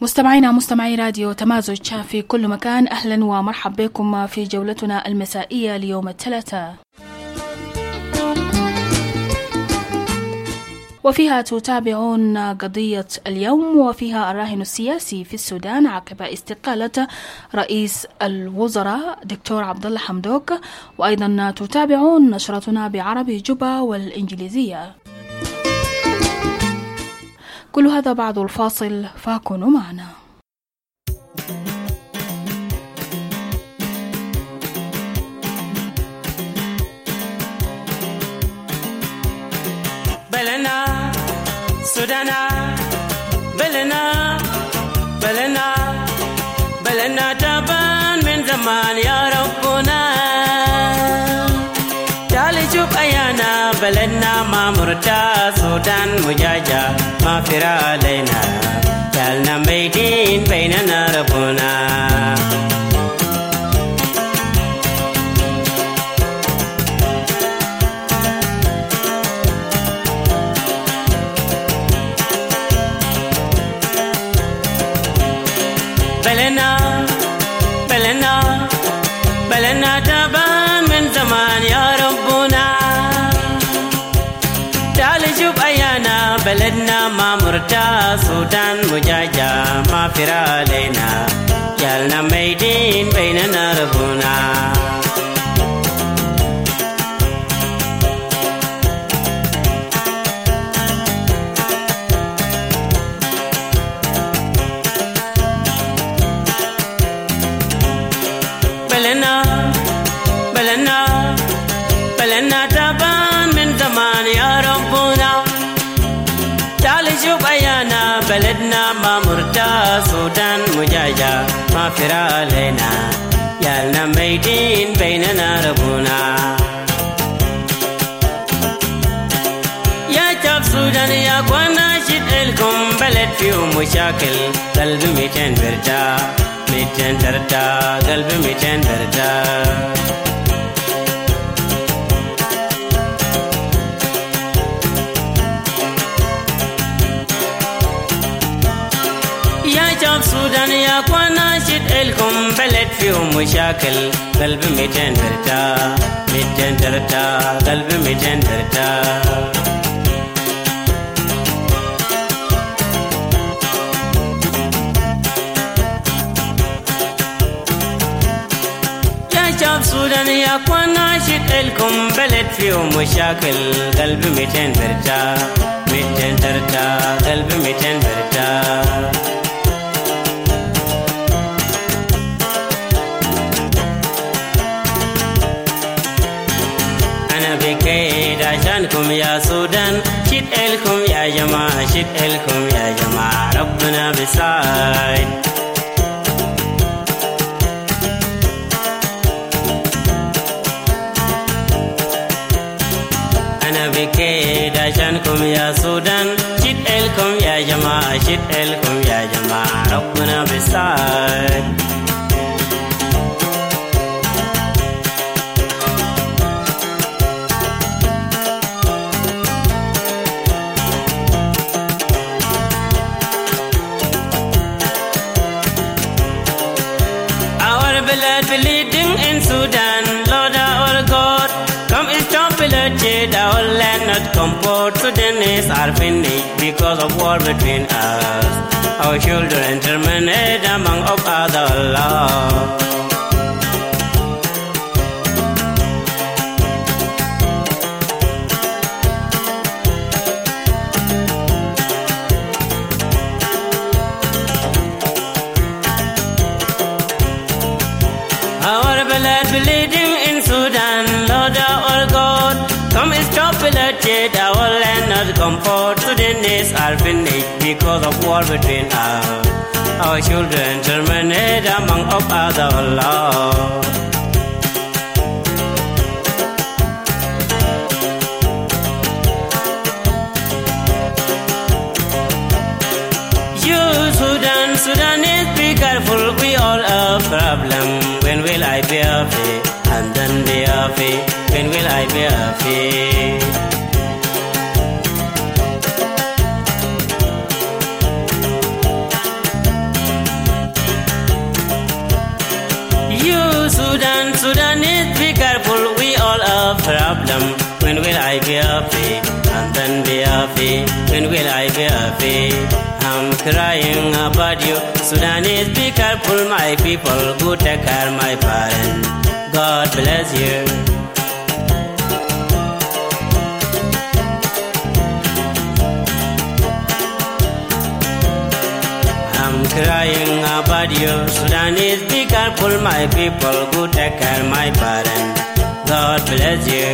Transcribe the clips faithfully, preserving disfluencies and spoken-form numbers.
مستمعينا مستمعي راديو تمازج في كل مكان، أهلا ومرحب بكم في جولتنا المسائية ليوم الثلاثاء، وفيها تتابعون قضية اليوم، وفيها الراهن السياسي في السودان عقب استقالة رئيس الوزراء دكتور عبد الله حمدوك، وأيضا تتابعون نشرتنا بعربي جوبا والإنجليزية. كل هذا بعد الفاصل، فكونوا معنا. بلنا سودانا بلنا بلنا بلنا تبان من زمان يا ربنا، تعالي شوف أيانا بلدنا ما مرتا، سودان مجاجة ما فرا علينا، جعلنا ميدين بيننا ربنا. بلنا بلنا بلنا تبان من زمان يا ربنا، تعالي شوف أيانا بلدنا ما مرتا، سودان مجاجة ما فرا علينا، جعلنا ميدين بيننا ربنا. بلنا بلنا بلنا تبان من زمان يا ربنا، تعالي شوف أيانا بلدنا ما مرتا، سودان مجاجة ما فرا علينا، يالنا ميدين بيننا ربنا. يا شعب سودان يا اخوانا شد لكم بلد فيه مشاكل، قلبي ميتين برتا ميتين درتا، قلبي ميتين درتا. يا شعب سودان يا اخوانا شد لكم بلد فيه مشاكل، قلبي ميتين درتا ميتين درتا، قلبي ميتين درتا. شعب سودان يا اخوانا شد لكم بلد فيه مشاكل، قلبي ميتين برتا ميتين درتا، قلبي ميتين برتا. أنا بكيد عشانكم يا سودان، شد لكم يا جماعة شد لكم يا جماعة، ربنا بيساعد. بكيد عشانكم يا سودان، شد لكم يا جماعة شد لكم يا جماعة، ربنا بيساعد. Our blood bleeding in Sudan, Lord our God, come stop bloodshed, our land not comfort. Sudanese are finished because of war between us. Our children terminate among of other laws. Our blood bleeding in Sudan, Lord our God, come stop bloodshed, our land not comfort. Sudanese are finished because of war between us. Our children terminate among of other laws. You Sudan, Sudanese, be careful, we all have problem. When will I be happy? And then be happy. When will I be happy? Sudanese, be careful, we all have problem. When will I be happy? And then be happy. When will I be happy? I'm crying about you. Sudanese, be careful, my people. Go take care, my parents. God bless you. I'm crying about you. Sudanese, be careful, my people. Go take care, my parents. God bless you.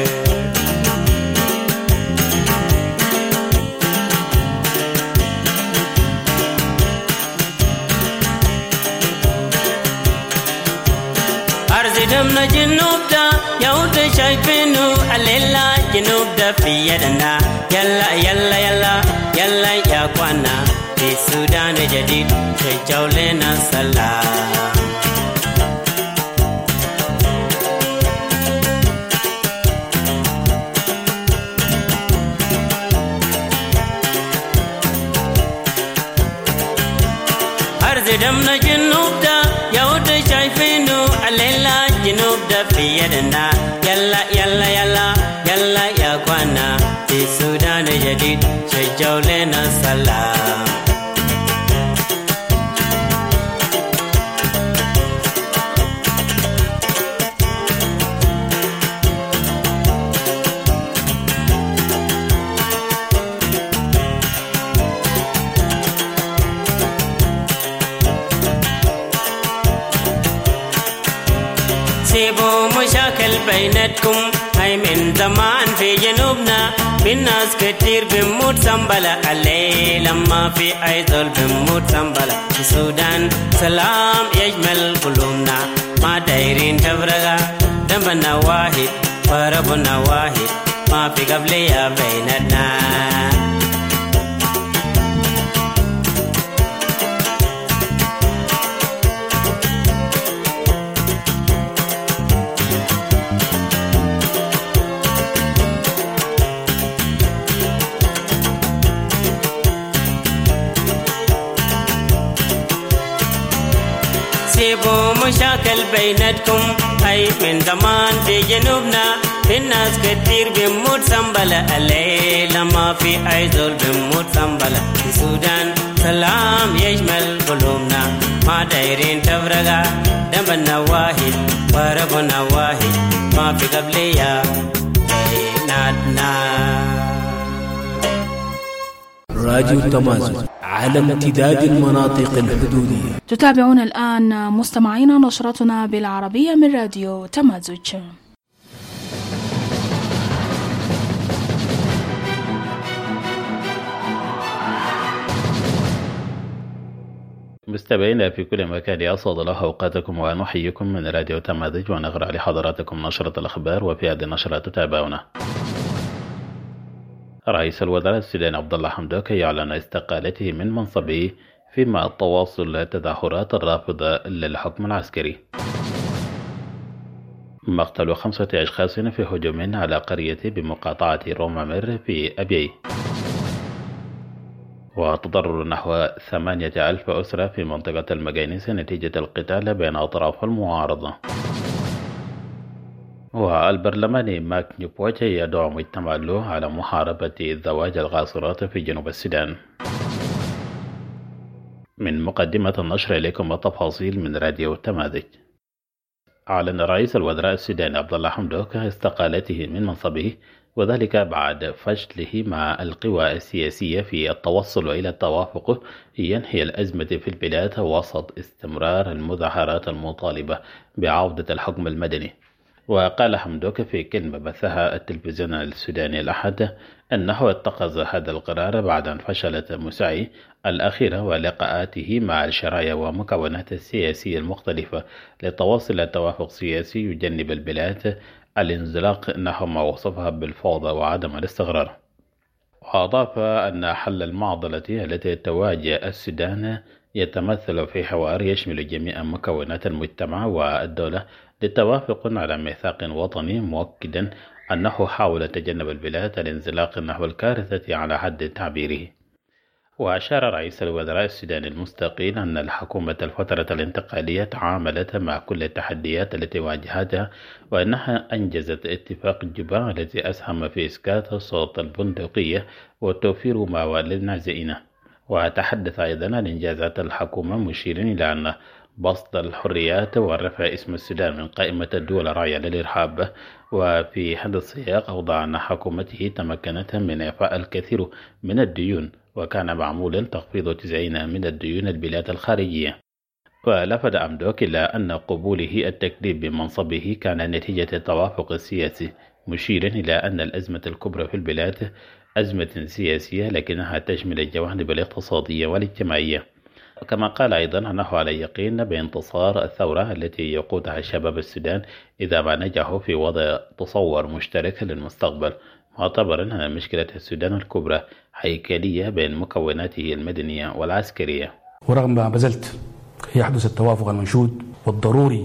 أرزدمنا جنوب دا يوت شايفينو الليلة جنوب دا في يدنا يلا يلا يلا يلا يا قوانا في السودان جديد شجعوا لنا سلام. أرزدمنا جنوب دا يوت شايفينو الليلة جنوب دا في يدنا يلا يلا يلا يلا يا قوانا في السودان جديد شجعوا لنا سلام. سيبوا مشاكل بيناتكم هاي من زمان في جنوبنا في ناس كتير بموت سنبلة الليل لما في أي ظل بموت سنبلة في السودان سلام يجمل قلوبنا ما دايرين تفرقا ذنبنا واحد فربنا واحد ما في قبلية بيناتنا. سيبوا مشاكل بيناتكم هاي من زمان في جنوبنا في الناس كتير بموت سنبلة الليل لما في أي ظل بموت سنبلة في السودان سلام يشمل قلوبنا ما دايرين تفرقا ذنبنا واحد وربنا واحد ما في قبلية بيناتنا. راديو تمازن على امتداد المناطق الحدودية. تتابعون الآن مستمعينا نشرتنا بالعربية من راديو تمازج. مستمعينا في كل مكان أسعد الله أوقاتكم ونحييكم من راديو تمازج ونقرأ لحضراتكم نشرة الأخبار. وفي هذه النشرة تتابعون رئيس الوزراء السوداني عبد الله حمدوك يعلن استقالته من منصبه فيما التواصل تظاهرات الرافضة للحكم العسكري. مقتل خمسة أشخاص في هجوم على قرية بمقاطعة رومامير في أبيي. وتضرر نحو ثمانية ألف أسرة في منطقة المجانيس نتيجة القتال بين أطراف المعارضة. والبرلماني ماك نيبوتشي يدعو مجتمع له على محاربة زواج الغاصرات في جنوب السودان. من مقدمة النشر إليكم التفاصيل من راديو تمازج. أعلن رئيس الوزراء السوداني عبد الله حمدوك استقالته من منصبه، وذلك بعد فشله مع القوى السياسية في التوصل إلى التوافق ينهي الأزمة في البلاد وسط استمرار المظاهرات المطالبة بعودة الحكم المدني. وقال حمدوك في كلمة بثها التلفزيون السوداني الأحد أنه اتخذ هذا القرار بعد أن فشلت مساعي الأخيرة ولقاءاته مع الشرايع ومكونات السياسية المختلفة لتواصل التوافق السياسي يجنب البلاد الانزلاق نحو ما وصفها بالفوضى وعدم الاستقرار. وأضاف أن حل المعضلة التي تواجه السودان يتمثل في حوار يشمل جميع مكونات المجتمع والدولة للتوافق على ميثاق وطني، مؤكدا أنه حاول تجنب البلاد الانزلاق نحو الكارثة على حد تعبيره. وأشار رئيس الوزراء السوداني المستقيل أن الحكومة الفترة الانتقالية تعاملت مع كل التحديات التي واجهتها، وأنها أنجزت اتفاق جوبا الذي أسهم في إسكات السلطة البندقية وتوفير مأوى للنازئين. وتحدث أيضا عن إنجازات الحكومة، مشيرا إلى أن بسط الحريات ورفع اسم السودان من قائمة الدول الراعية للإرهاب. وفي هذا السياق أوضح أن حكومته تمكنت من إعفاء الكثير من الديون، وكان معمولا تخفيض تسعين من الديون البلاد الخارجية. ولفت أمدوك إلى أن قبوله التكليف بمنصبه كان نتيجة التوافق السياسي، مشيرا إلى أن الأزمة الكبرى في البلاد أزمة سياسية لكنها تشمل الجوانب الاقتصادية والاجتماعية. كما قال أيضا أنه على يقين بانتصار الثورة التي يقودها شباب السودان إذا ما نجحوا في وضع تصور مشترك للمستقبل، معتبرا أن مشكلة السودان الكبرى هيكلية بين مكوناته المدنية والعسكرية. ورغم ما بذلت يحدث التوافق المنشود والضروري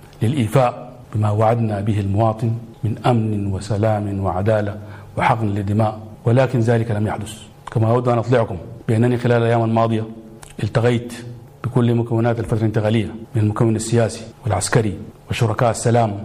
للإيفاء بما وعدنا به المواطن من أمن وسلام وعدالة وحقن للدماء، ولكن ذلك لم يحدث. كما أود أن أطلعكم بأنني خلال الأيام الماضية التقيت بكل مكونات الفترة الانتقالية من المكون السياسي والعسكري وشركاء السلام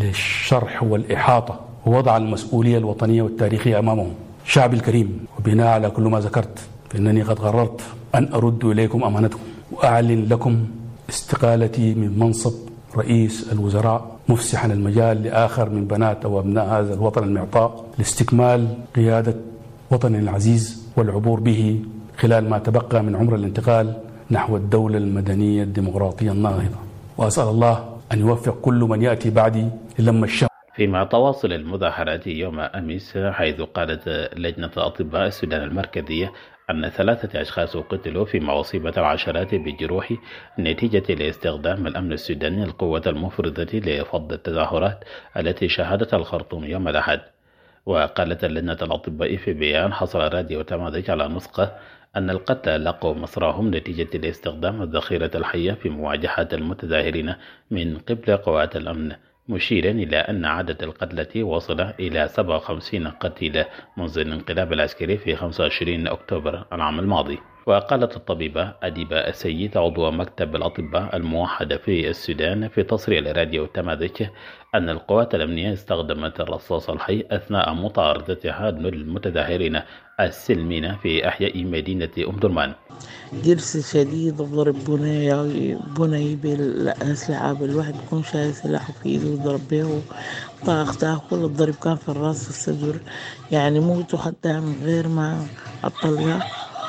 للشرح والإحاطة ووضع المسؤولية الوطنية والتاريخية أمامهم. شعبي الكريم، وبناء على كل ما ذكرت فإنني قد قررت أن أرد إليكم أمانتكم وأعلن لكم استقالتي من منصب رئيس الوزراء، مفسحا المجال لآخر من بنات أو أبناء هذا الوطن المعطاء لاستكمال قيادة وطننا العزيز والعبور به خلال ما تبقى من عمر الانتقال نحو الدولة المدنية الديمقراطية الناهضة. وأسأل الله أن يوفق كل من يأتي بعدي للم الشمل. فيما تواصل المظاهرات يوم أمس، حيث قالت لجنة أطباء السودان المركزية أن ثلاثة أشخاص قتلوا فيما أصيبت العشرات بجروح نتيجة لاستخدام الأمن السوداني القوة المفرطة لفض التظاهرات التي شهدتها الخرطوم يوم الأحد. وقالت لجنة الأطباء في بيان حصل راديو تماذج على نسخة أن القتلى لقوا مصرعهم نتيجة لاستخدام الذخيرة الحية في مواجهة المتظاهرين من قبل قوات الأمن، مشيرا إلى أن عدد القتلى وصل إلى سبعة وخمسين قتيل منذ الانقلاب العسكري في خمسة وعشرين أكتوبر العام الماضي. وقالت الطبيبة أديبة السيد عضو مكتب الأطباء الموحدة في السودان في تصريح لراديو تماذج أن القوات الأمنية استخدمت الرصاص الحي أثناء مطاردتها للمتظاهرين السلمين في أحياء مدينة أم درمان. جرس شديد وضرب بني بني بالأسلحة، بالواحد يكون شايل سلاحه في إيده وضرب به طاقته. كل الضرب كان في الراس والصدر، يعني موتوا حتى من غير ما الطلقة.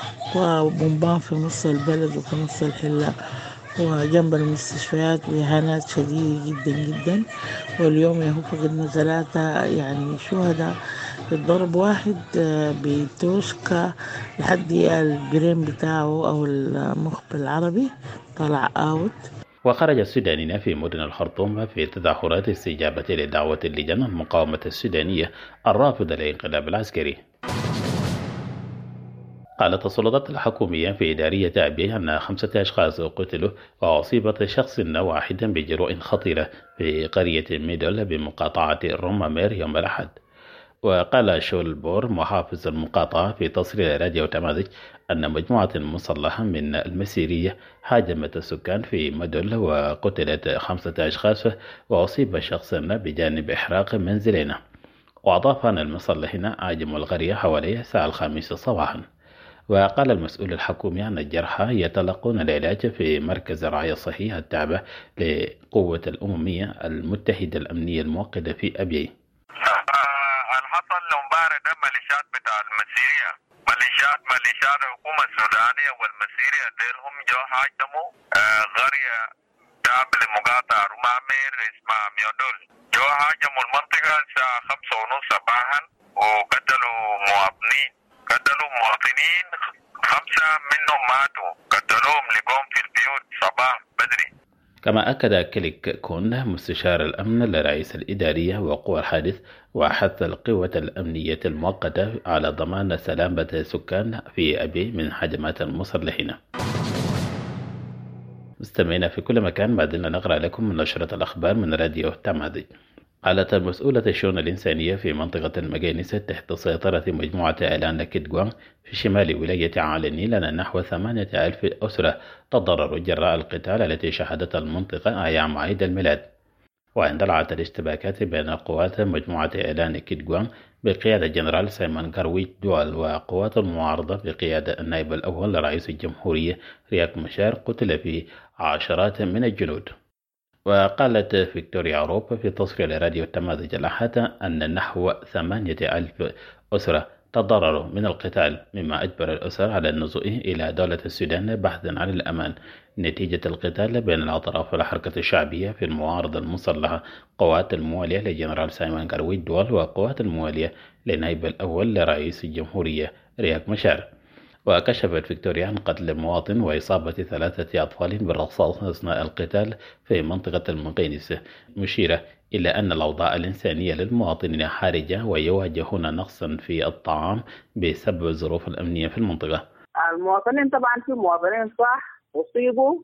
وبومبان في نص البلد وفي نص الحلة وجنب المستشفيات، وإهانات شديدة جدا جدا. واليوم يهو فقدنا ثلاثة يعني شهداء الضرب، واحد بتوشكا لحد البرين بتاعه أو المخ بالعربي طلع اوت. وخرج السودانيين في مدن الخرطوم في تظاهرات استجابة لدعوة اللجنة المقاومة السودانية الرافضة للانقلاب العسكري. قالت السلطات الحكومية في إدارية أبي أن خمسة أشخاص قتلوا وأصيبت شخص واحد بجروح خطيرة في قرية ميدل بمقاطعة الرمامير يوم الأحد. وقال شول بور محافظ المقاطعة في تصريح راديو تماذج أن مجموعة مسلحة من المسيرية هاجمت السكان في مدل وقتلت خمسة أشخاص وأصيب شخص بجانب إحراق منزلين. وأضاف أن المسلحين هاجموا القرية حوالي الساعة الخامسة صباحا. وقال المسؤول الحكومي أن الجرحى يتلقون العلاج في مركز الرعاية الصحية التابع لقوة الأممية المتحدة الأمنية الموقدة في أبيي. الحصل امبارح ده ميليشيات بتاع المسيرية، ميليشيات ميليشيات الحكومة السودانية والمسيرية ديلهم جو هاجموا قرية تابع لمقاطعة رمامير اسمها ميودول. جو هاجموا المنطقة الساعة خمسة ونص صباحا وقتلوا مواطنين قتلوا مواطنين خمسة منهم ماتوا، قتلوهم لقوم في البيوت صباح بدري. كما أكد كليك كون مستشار الأمن لرئيس الإدارية وقوى الحادث وحث القوة الأمنية المؤقتة على ضمان سلامة السكان في أبي من هجمات المسلحين. مستمعينا في كل مكان، ما زلنا نقرأ لكم من نشرة الأخبار من راديو تماذج. قالت المسؤولة الشؤون الإنسانية في منطقة المجانس تحت سيطرة مجموعة آلان كيدغوان في شمال ولاية عالي النيل أن نحو ثمانية ألف أسرة تضرروا جراء القتال التي شهدتها المنطقة أيام عيد الميلاد. واندلعت الاشتباكات بين قوات مجموعة آلان كيدغوان بقيادة جنرال سيمون كارويت دول وقوات المعارضة بقيادة النائب الأول لرئيس الجمهورية رياك مشار قتل في عشرات من الجنود. وقالت فيكتوريا أوروبا في تصريح لراديو التماذج الأحد أن نحو ثمانية ألف أسرة تضرروا من القتال، مما أجبر الأسر على النزوء إلى دولة السودان بحثا عن الأمان نتيجة القتال بين الأطراف والحركة الشعبية في المعارضة المسلحة، قوات الموالية لجنرال سايمون كارويت دول وقوات الموالية للنائب الأول لرئيس الجمهورية رياك مشار. وكشفت فيكتوريا عن قتل مواطن وإصابة ثلاثة أطفال بالرصاص أثناء القتال في منطقة المقينس، مشيرة إلى أن الأوضاع الإنسانية للمواطنين حرجة ويواجهون نقصا في الطعام بسبب الظروف الأمنية في المنطقة. المواطنين طبعا في مواطنين صح أصيبوا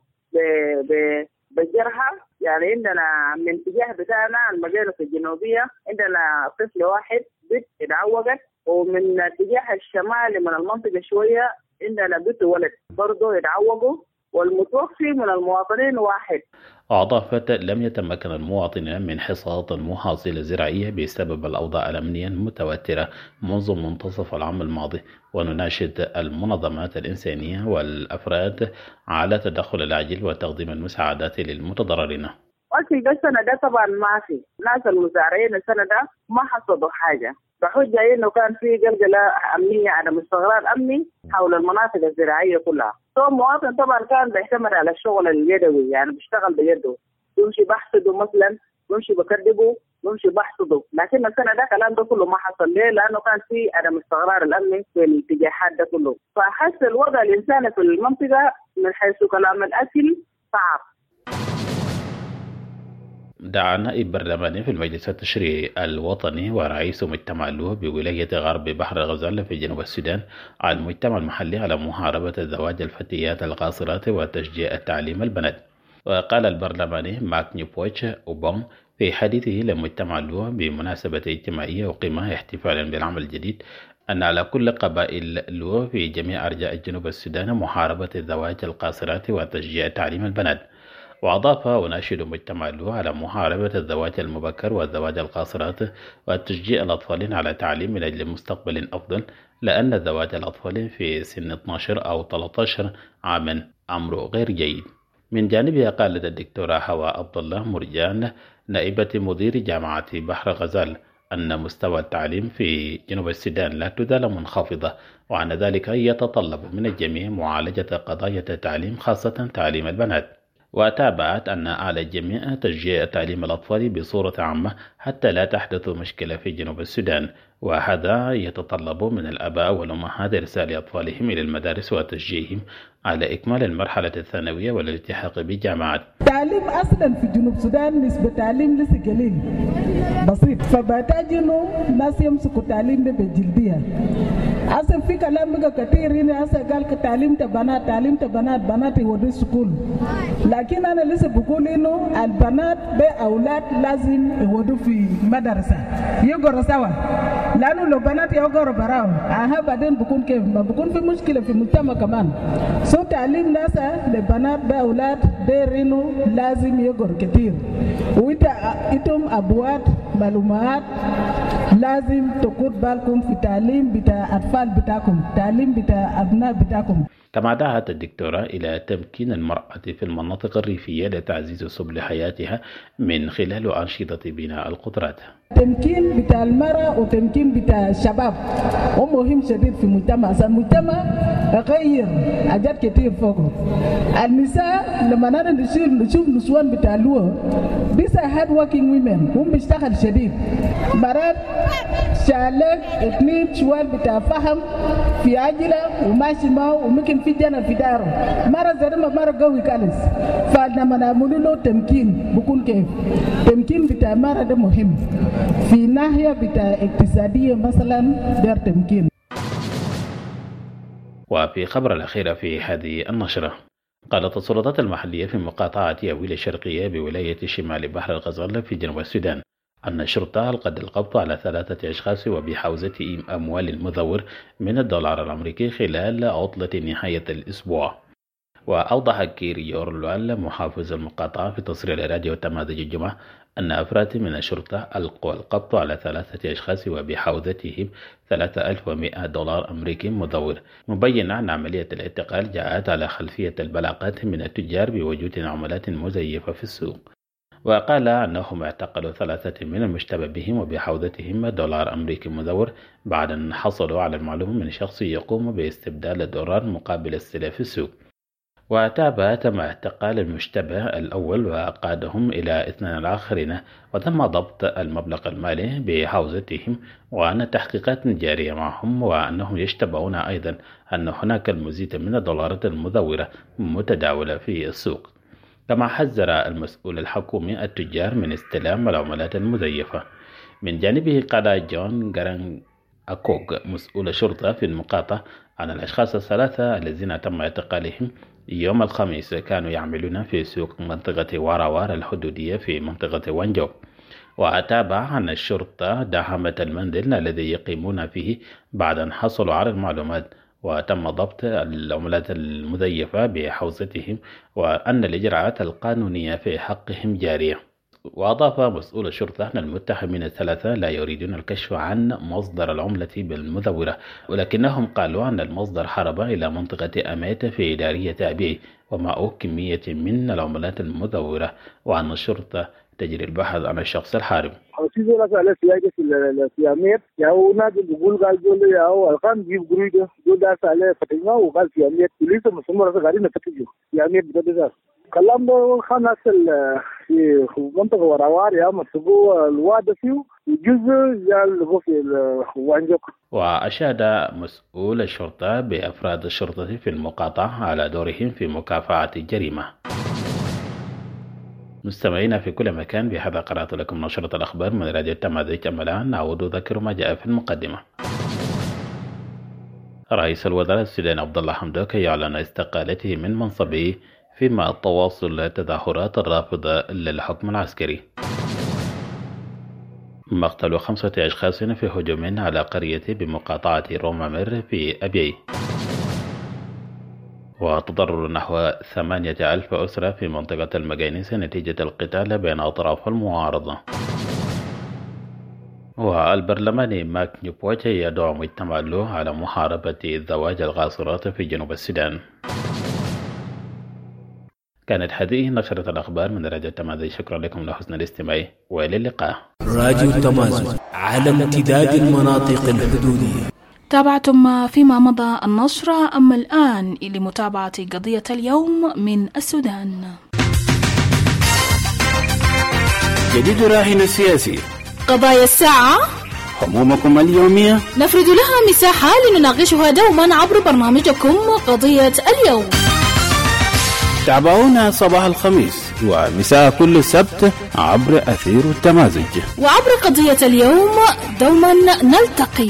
بجرحى، يعني عندنا من اتجاه بتاعنا المجالس الجنوبية عندنا طفل واحد بنت اتعوجت، ومن اتجاه الشمالي من المنطقة شوية عندنا بنت وولد برضه اتعوجوا، والمتوفي من المواطنين واحد. أضافت لم يتمكن المواطنين من حصاد المحاصيل الزراعية بسبب الأوضاع الأمنية المتوترة منذ منتصف العام الماضي، ونناشد المنظمات الإنسانية والأفراد على التدخل العاجل وتقديم المساعدات للمتضررين. أكل ده السنة ده طبعا ما في ناس المزارعين السنة ده ما حصدوا حاجة، بحجة إنه كان في قلقلة أمنية عدم استقرار أمني حول المناطق الزراعية كلها. تو المواطن طبعا كان بيعتمد على الشغل اليدوي، يعني بيشتغل بيده، يمشي بحصده مثلا، يمشي بكربه، يمشي بحصده، لكن السنة ده الكلام ده كله ما حصل. ليه؟ لأنه كان في عدم استقرار الأمني في الاتجاهات ده كله، فحس الوضع الإنساني في المنطقة من حيث كلام الأكل صعب. دعا نائب برلماني في المجلس التشريعي الوطني ورئيس مجتمع اللوه بولاية غرب بحر الغزال في جنوب السودان على المجتمع المحلي على محاربة زواج الفتيات القاصرات وتشجيع التعليم البنات. وقال البرلماني ماك نيوبوتش أوبون في حديثه لمجتمع اللوه بمناسبة اجتماعية وقيمة احتفالا بالعام الجديد أن على كل قبائل اللوه في جميع أرجاء جنوب السودان محاربة زواج القاصرات وتشجيع تعليم البنات. وأضاف وناشد مجتمع اللوه على محاربة الزواج المبكر والزواج القاصرات وتشجيع الأطفال على تعليم من أجل مستقبل أفضل، لأن زواج الأطفال في سن اثني عشر أو ثلاثة عشر عاما أمر غير جيد. من جانبها قالت الدكتورة حواء عبد الله مرجان نائبة مدير جامعة بحر غزال أن مستوى التعليم في جنوب السودان لا تزال منخفضة، وعن ذلك يتطلب من الجميع معالجة قضايا التعليم خاصة تعليم البنات. وتابعت أن على الجميع تشجيع تعليم الأطفال بصورة عامة حتى لا تحدث مشكلة في جنوب السودان، وهذا يتطلب من الآباء والأمهات إرسال أطفالهم إلى المدارس وتشجيعهم على إكمال المرحلة الثانوية والالتحاق بالجامعات. تعليم أصلا في جنوب السودان نسبة تعليم لسه قليل بسيط، فبحتاج إنه الناس يمسكوا التعليم ده بجلدية. أصلا في كلام بقى كتير هنا أصلا قال تعليم تبنات تعليم تبنات بنات يودوا سكول، لكن أنا لسه بقول إنه البنات بأولاد لازم يودوا في مدرسة يقرأوا سوا، لأنه لو بنات يقرأوا براهم أها بعدين بكون كيف ما بكون في مشكلة في المجتمع كمان. سو تعليم ناس لبنات بأولاد ديرينو لازم يقرأوا كتير، وإنت إنتم أبوات معلومات لازم تكون بالكم في تعليم بتاع أطفال بتاعكم، تعليم بتاع أبناء بتاعكم. كما دعت الدكتورة إلى تمكين المرأة في المناطق الريفية لتعزيز سبل حياتها من خلال أنشطة بناء القدرات. تمكين بتاع المرأة وتمكين بتاع الشباب ومهم شديد في المجتمع، المجتمع غير حاجات كتير فوقه. النساء لما نرى نشوف نسوان بتاع اللوه بيسا هارد working women هم بيشتغل شديد، مرات شالك اتنين شوال بتاع فهم في عجلة وماشي معه وممكن في جنة في داره، مرة زرمة مرة قوي كالس. فلما نعمل له تمكين بكون كيف تمكين بتاع مرة ده مهم في ناحية بتاع اقتصادية مثلا دار تمكين. وفي خبر الأخيرة في هذه النشرة، قالت السلطات المحلية في مقاطعة ياويل الشرقية بولاية شمال بحر الغزال في جنوب السودان أن الشرطة ألقت القبض على ثلاثة أشخاص وبحوزتهم أموال المزور من الدولار الأمريكي خلال عطلة نهاية الأسبوع. وأوضح كيري يورلوال محافظ المقاطعة في تصريح لراديو تمازج الجمعة أن أفراد من الشرطة ألقوا القبض على ثلاثة أشخاص وبحوزتهم ثلاثة آلاف ومئة دولار أمريكي مزور، مبينا أن عملية الاعتقال جاءت على خلفية البلاغات من التجار بوجود عملات مزيفة في السوق. وقال أنهم اعتقلوا ثلاثة من المشتبه بهم وبحوزتهم دولار أمريكي مزور بعد أن حصلوا على المعلومة من شخص يقوم باستبدال الدولار مقابل السلع في السوق. وتابع تم اعتقال المشتبه الأول وقادهم إلى اثنين الآخرين، وتم ضبط المبلغ المالي بحوزتهم، وأن التحقيقات جارية معهم، وأنهم يشتبهون أيضا أن هناك المزيد من الدولارات المزورة متداولة في السوق. كما حذر المسؤول الحكومي التجار من استلام العملات المزيفة. من جانبه قال جون غران أكوغ مسؤول الشرطة في المقاطعة أن الأشخاص الثلاثة الذين تم اعتقالهم يوم الخميس كانوا يعملون في سوق منطقة واراوار الحدودية في منطقة وانجو. وأتابع أن الشرطة داهمت المنزل الذي يقيمون فيه بعد أن حصلوا على المعلومات، وتم ضبط العملات المزيفة بحوزتهم، وأن الإجراءات القانونية في حقهم جارية. وأضاف مسؤول الشرطة أن المتهمين الثلاثة لا يريدون الكشف عن مصدر العملة بالمزورة، ولكنهم قالوا أن المصدر هرب إلى منطقة أميت في إدارية أبي ومعه كمية من العملات المزورة، وأن الشرطة تجري البحث عن الشخص الحارب. في زول على سياجة في أمير يا هو نادي بيقول قال زول يا هو القان جيب قريده زول داس عليه فتنة وقال في أمير بوليس مسمى رأس قاعدين نفتشوا في أمير بدأ كلام ده خلاص في منطقة وراوار يا مسبوع الواد فيه جزء جال في وانجوك. وأشاد مسؤول الشرطة بأفراد الشرطة في المقاطعة على دورهم في مكافحة الجريمة. مستمعين في كل مكان، بهذا قرأت لكم نشرة الأخبار من راديو تمازج. أما الآن نعود أذكر ما جاء في المقدمة. رئيس الوزراء السوداني عبد الله حمدوك يعلن استقالته من منصبه فيما تواصل تظاهرات الرافضة للحكم العسكري. مقتل خمسة أشخاص في هجوم على قرية بمقاطعة رومامير في أبيي. وتضرر نحو ثمانية ألف أسرة في منطقة المجانيس نتيجة القتال بين أطراف المعارضة. والبرلماني ماك نيوبوتش يدعو مجتمع له على محاربة زواج الغاصرات في جنوب السودان. كانت هذه نشرة الأخبار من راديو تمازج. شكرا لكم لحسن الاستماع وإلى اللقاء. راديو تمازج على امتداد المناطق الحدودية. تابعتم فيما مضى النشر، أما الآن لمتابعة قضية اليوم من السودان. جديد راهن السياسي، قضايا الساعة، همومكم اليومية نفرد لها مساحة لنناقشها دوما عبر برنامجكم قضية اليوم. تابعونا صباح الخميس ومساء كل سبت عبر أثير التمازج، وعبر قضية اليوم دوما نلتقي.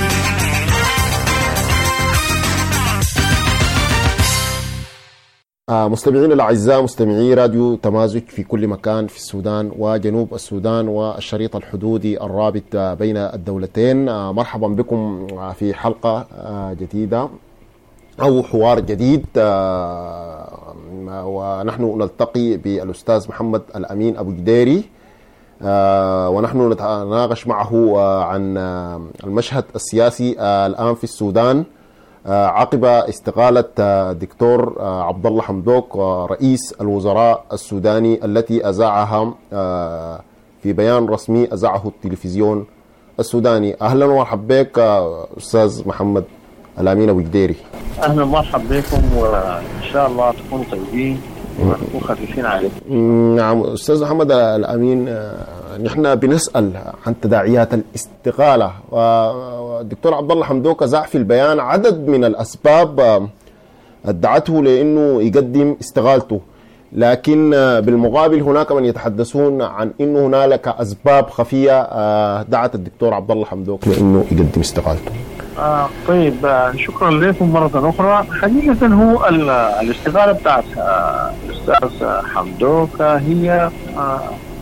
آه مستمعين الأعزاء، مستمعي راديو تمازج في كل مكان في السودان وجنوب السودان والشريط الحدودي الرابط بين الدولتين. آه مرحبا بكم في حلقة آه جديدة أو حوار جديد. آه ونحن نلتقي بالأستاذ محمد الأمين أبو جديري، آه ونحن نتناقش معه آه عن آه المشهد السياسي آه الآن في السودان عقب استقالة دكتور عبد الله حمدوك رئيس الوزراء السوداني التي أذاعها في بيان رسمي أذاعه التلفزيون السوداني. أهلا ومرحبا بك أستاذ محمد الأمين أبو جديري. أهلا ومرحبا بكم، وإن شاء الله تكونوا طيبين ونكون خفيفين عليكم. نعم أستاذ محمد الأمين، نحن بنسأل عن تداعيات الاستقالة. والدكتور عبد الله حمدوك أذاع في البيان عدد من الأسباب ادعته لأنه يقدم استقالته، لكن بالمقابل هناك من يتحدثون عن أنه هنالك أسباب خفية دعت الدكتور عبد الله حمدوك لأنه يقدم استقالته. آه طيب، آه شكرا لكم مرة أخرى. حقيقة هو الاستقالة بتاعت آه الأستاذ حمدوك هي آه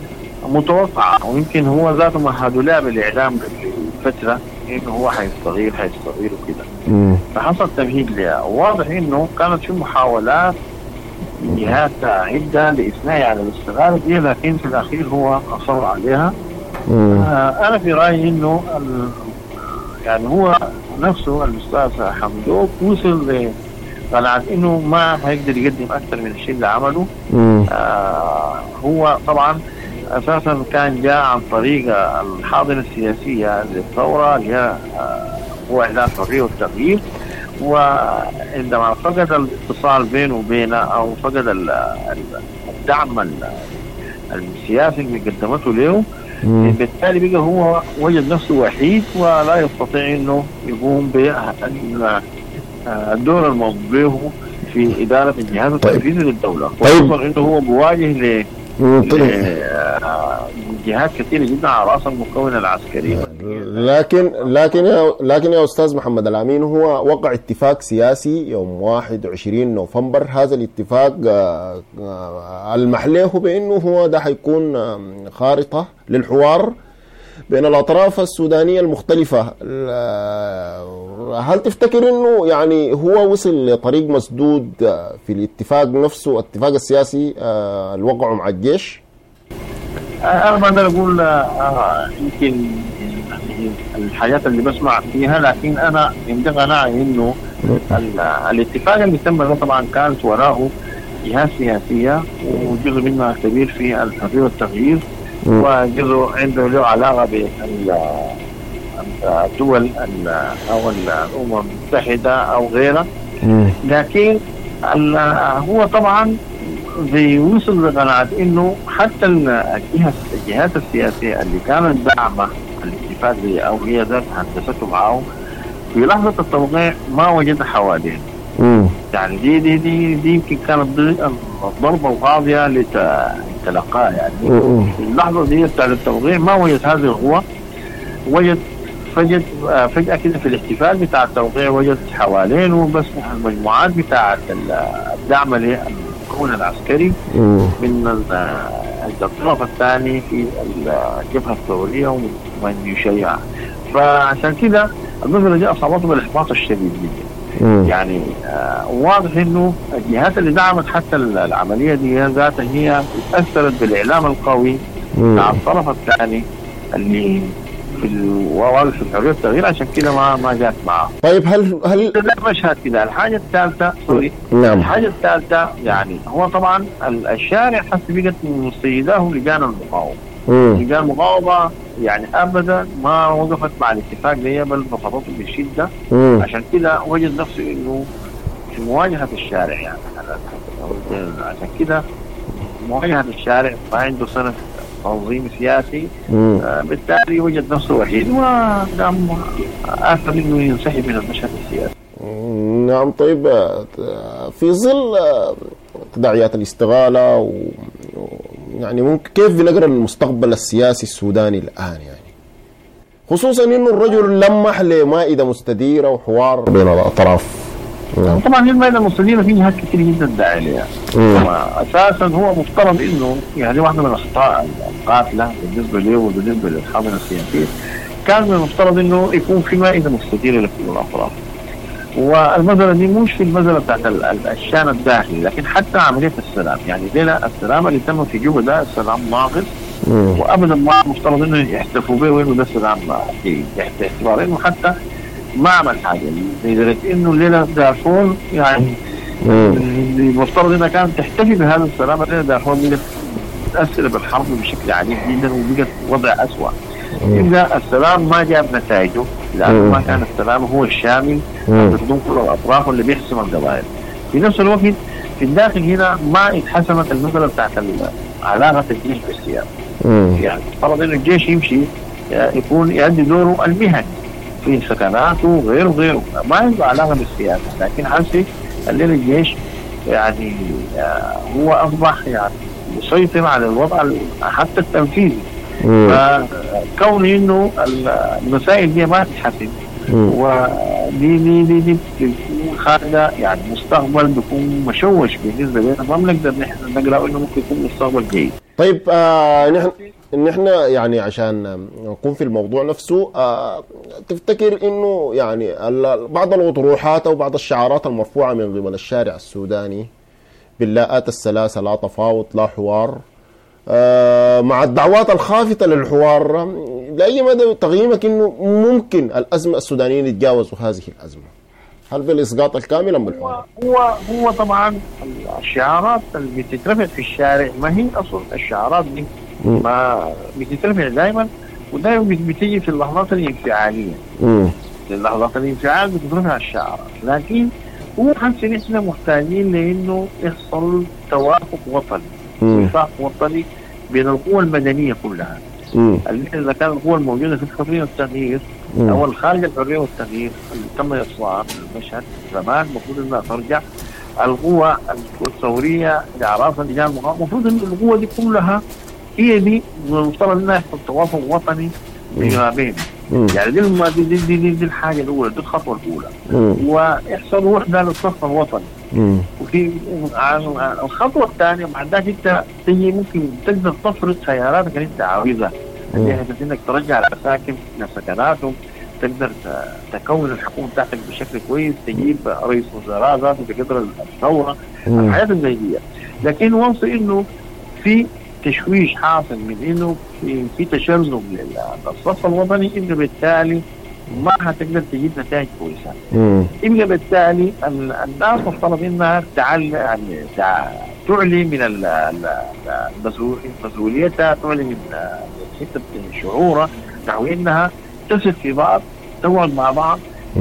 متوقعة، ويمكن هو ذاته مهدوا له بالإعلام فترة إنه هو حيستغير حيستغير وكده، فحصل تمهيد لها. واضح إنه كانت في محاولات جهات عدة لإثناء على الاستغلال دي، لكن في الأخير هو أصر عليها. آه أنا في رأيي إنه يعني هو نفسه الأستاذ حمدوك وصل لقناعة إنه ما هيقدر يقدم أكثر من الشيء اللي عمله. آه هو طبعا أساسا كان جاء عن طريق الحاضنة السياسية للثورة اللي هي هو إعلان الحرية والتغيير، وعندما فقد الاتصال بينه وبينه أو فقد الدعم السياسي اللي قدمته له، بالتالي بقى هو وجد نفسه وحيد ولا يستطيع إنه يقوم بالدور المطلوب له في إدارة الجهاز التنفيذي للدولة، خصوصا إنه هو بواجه ل جهات كثيرة جدا على رأس المكون العسكري. لكن لكن يا لكن يا أستاذ محمد الأمين، هو وقع اتفاق سياسي يوم واحد وعشرين نوفمبر. هذا الاتفاق المح له بأنه هو ده حيكون خارطة للحوار بين الأطراف السودانية المختلفة. هل تفتكر أنه يعني هو وصل لطريق مسدود في الاتفاق نفسه، الاتفاق السياسي الوقع مع الجيش؟ أنا ما أقدر أقول يمكن الحاجات اللي بسمع فيها، لكن أنا عندي قناعة إنه الاتفاق اللي تم ده طبعا كانت وراءه جهات سياسية وجزء منها كبير في الحرية والتغيير، وجزء عنده له علاقة بالدول أو الأمم المتحدة أو غيرها. لكن هو طبعا زي وصل لقناعة إنه حتى الجهات السياسية اللي كانت داعمة الاتفاق أو هي ذات هندسته معه في لحظة التوقيع ما وجد حوالين. يعني دي دي دي دي يمكن كانت ضربة وقاضية لتلقاها. يعني في اللحظة دي بتاعت التوقيع ما وجد هذه القوة، وجد فجأة فجأة كده في الاحتفال بتاع التوقيع وجد حوالينه بس المجموعات بتاعت الدعم للمكون العسكري من الطرف الثاني في الجبهة الثورية ومن يشيع. فعشان كده المسألة دي أصابته بالإحباط الشديد جدا. يعني آه واضح إنه الجهات اللي دعمت حتى العملية دي ذاتها هي تأثرت بالإعلام القوي مع الطرف الثاني اللي في الوضع في الحرية والتغيير، عشان كده ما ما جات معه. طيب هل هل لا مشهد كده. الحاجة الثالثة سوري نعم الحاجة الثالثة يعني هو طبعا الشارع حس بقت مستيداه لجان المقاومة. لجان المقاومة يعني أبدا ما وقفت مع الاتفاق ده، بل رفضته بشدة. عشان كده وجد نفسه إنه في مواجهة الشارع. يعني عشان كده مواجهة الشارع ما عنده سنة تنظيم سياسي، آه بالتالي وجد نفسه وحيد وقام آخر إنه ينسحب من المشهد السياسي. نعم. طيب في ظل تداعيات الاستغالة و يعني ممكن كيف بنقرأ المستقبل السياسي السوداني الآن، يعني خصوصا إنه الرجل لمح لمائدة مستديرة وحوار بين الأطراف؟ نعم. طبعا المائدة المستديرة في جهات كثير جدا داعية لها. أساسا هو مفترض إنه يعني واحدة من الأخطاء القاتلة بالنسبة له وبالنسبة للحاضنة السياسية كان من المفترض إنه يكون في مائدة مستديرة لكل الأطراف. والمسألة دي مش في المسألة بتاعت الشان الداخلي، لكن حتى عملية السلام. يعني ليلة السلام اللي تم في جوبا ده السلام ناقص، وأبدا ما مفترض إنه يحتفوا به وإنه ده السلام جيد، باعتبار إنه حتى ما عمل حاجة لدرجة إنه الليلة دارفور يعني المفترض إنها كانت تحتفي بهذا السلام. الليلة دارفور بقت تأثر بالحرب بشكل عنيف جدا وبقت وضع أسوأ. إذا السلام ما جاب نتائجه لأنه ما كان السلام هو الشامل بدون كل الأطراف اللي بيحسم القضايا. في نفس الوقت في الداخل هنا ما اتحسمت المسألة بتاعت علاقة الجيش بالسياسة. يعني فرض إنه الجيش يمشي يكون يؤدي دوره المهني في سكناته وغيره وغيره، ما عنده علاقة بالسياسة. لكن حسي الليلة الجيش يعني هو أصبح يعني يسيطر على الوضع حتى التنفيذي. فكون انه المسائل دي ما تتحسن ودي دي دي دي بتكون خارجه يعني مستقبل بيكون مشوش بالنسبه لنا، ما بنقدر نحن نقرا انه ممكن يكون مستقبل جيد. طيب آه نحن ان احنا يعني عشان نكون في الموضوع نفسه آه تفتكر انه يعني بعض الاطروحات او بعض الشعارات المرفوعه من قبل الشارع السوداني باللاءات الثلاثه لا تفاوض لا حوار آه مع الدعوات الخافتة للحوار، لأي مدى تقييمك أنه ممكن الأزمة السودانيين يتجاوزوا هذه الأزمة؟ هل بالإسقاط الكامل أم بالحوار؟ هو هو طبعا الشعارات اللي بتترفع في الشارع ما هي أصل الشعارات دي ما بتترفع دائما ودائما بتيجي في اللحظات الانفعالية. في اللحظات الانفعال بتترفع الشعارات، لكن هو حاسس إن إحنا محتاجين لأنه يحصل توافق وطني. وفاق وطني بين القوى المدنية كلها. إذا كان القوى الموجودة في الحرية والتغيير مم. أو الخارج الحرية والتغيير اللي تم إصلاحها في المشهد زمان المفروض إنها ترجع القوى الثورية لأعراف اللجان المقاومة، المفروض إن القوى دي كلها هي دي المفترض إنها يحصل توافق وطني فيما بين. يعني دي, دي, دي, دي, دي, دي الحاجة الأولى، دي الخطوة الأولى. مم. ويحصل وحدة للصف الوطني. مم. وفي الخطوة الثانية بعد ذلك انت تيجي ممكن تقدر تفرض خياراتك اللي انت عاوزها، اللي هي انك ترجع الساكن لسكناتهم، تقدر تكون الحكومة بتاعتك بشكل كويس، تجيب رئيس وزراء ذاته بقدر الثورة، الحياة الزيدية. لكن وصل انه في تشويش حاصل من انه في, في تشرذم للصف الوطني، انه بالتالي ما هتقدر تجيب نتائج كويسه. إلا بالتالي الناس مفترض انها تعلم يعني تعلي من مسؤوليتها، تعلي من حته شعورها نحو انها تثق في بعض، تقعد مع بعض،